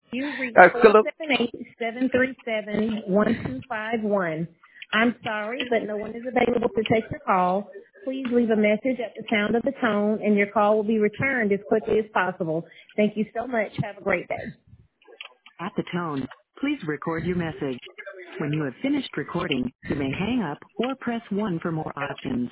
You've reached four Philip. seven eight 737 1251. I'm sorry, but no one is available to take your call. Please leave a message at the sound of the tone, and your call will be returned as quickly as possible. Thank you so much. Have a great day. At the tone, please record your message. When you have finished recording, you may hang up or press 1 for more options.